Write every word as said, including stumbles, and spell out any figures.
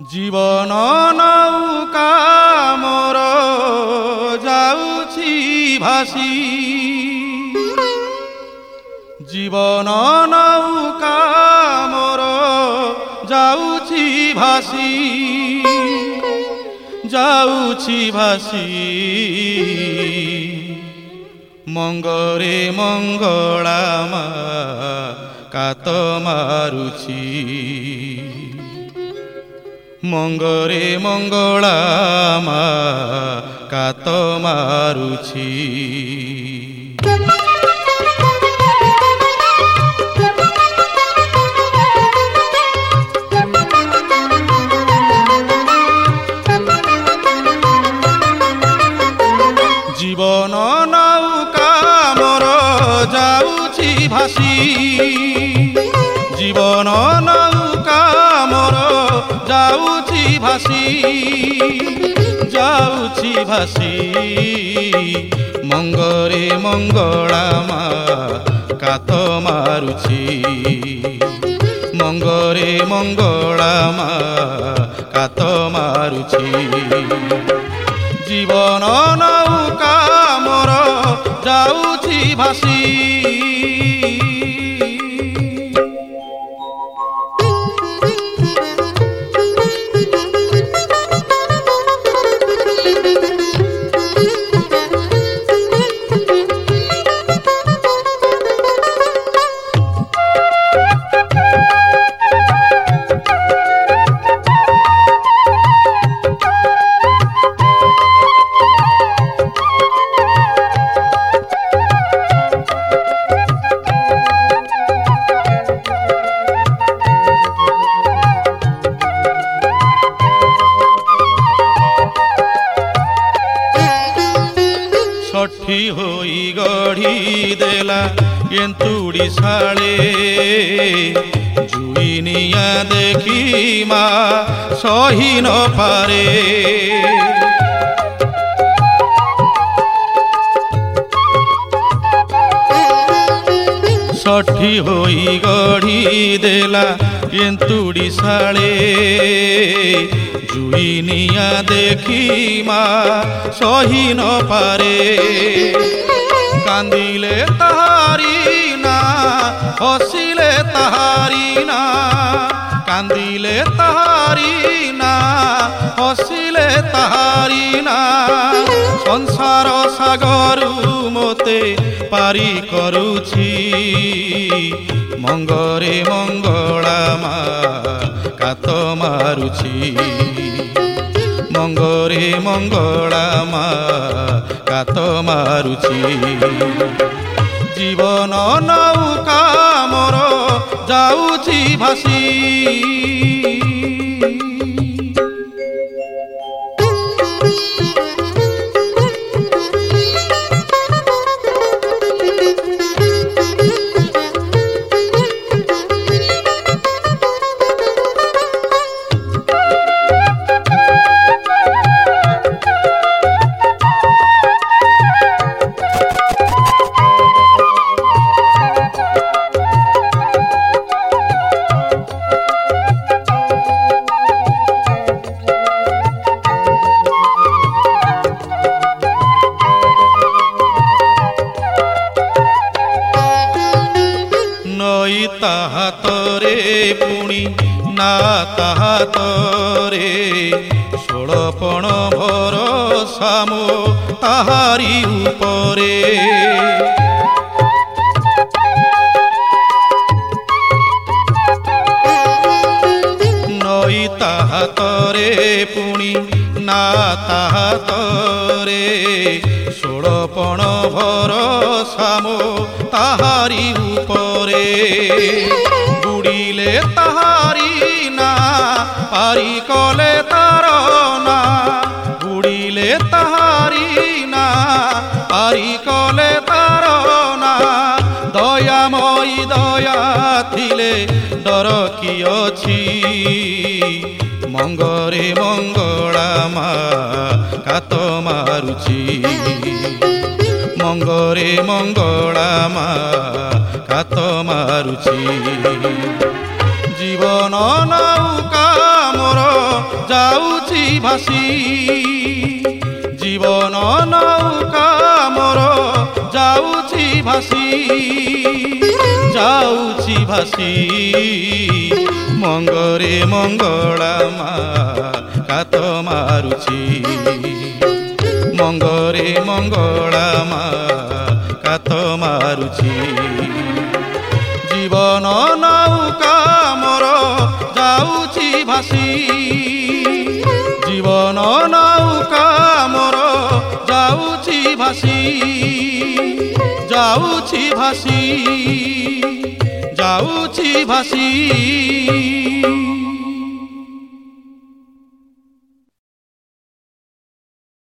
জীবন নৌকা মোর যাউছি ভাসি, জীবন নৌকা মোর যাউছি ভাসি, যাউছি ভাসি মঙ্গরে মঙ্গলামা কাত মারুছি, মঙ্গরে মঙ্গলামা কাত মারুছি। জীবন নৌকা মোর যাউছি ভাসি, জীবন নৌকা মোর যাউছি ভাসি, যাউছি ভাসি মঙ্গরে মঙ্গলামা কাত মারুছি, মঙ্গরে মঙ্গলামা কাত মারুছি। জীবন নৌকা মোর যাউছি ভাসি। ষঠি হই গঢ়ি দেলা এন্তুড়ি শালে, জুই নিয়া দেখি মা সহি ন পারে, ষঠি হই গঢ়ি দেলা এন্তুড়ি শালে, জুই নিয়া দেখি মা সহি ন পারে। কান্দিলে তাহারি না, হসিলে তাহারি না, কান্দিলে তাহারি না, হসিলে তাহারি না। সংসার সাগরু মতে পারি করুছি, মঙ্গরে মঙ্গলামা কাত মারুছি, মঙ্গরে মঙ্গলামা কাত মারুছি। জীবন নৌকা মোর যাউছি ভাসি। নই তাহা তরে পুଣି না তাহা তরে, ষোড়পণ ভরসা মো তাহারি উপরে। নই তাহা তরে পুଣି না তাহা তরে, ষোড়পণ ভরসা মো তাহারি উপরে। বুড়িলে তাহারি না, পারি কলে তার না, বুড়িলে তাহারি না, পারি কলে তার না। দয়াময়ী দয়া থিলে ডর কি অছি, মঙ্গরে মঙ্গলামা কাত মারুছি, মঙ্গরে মঙ্গলামা কাত মারুছি। জীবন নৌকা মোর যাউছি ভাসি জীবন নৌকা মোর যাউছি ভাসি যাউছি ভাসি মঙ্গরে মঙ্গলা মা কাত মারুছি মঙ্গরে মঙ্গলা মা কাত মারুছি জীবন নৌকা মোর যাউছি ভাসি জীবন নৌকা মোর যাউছি ভাসি যাউছি ভাসি যাউছি ভাসি।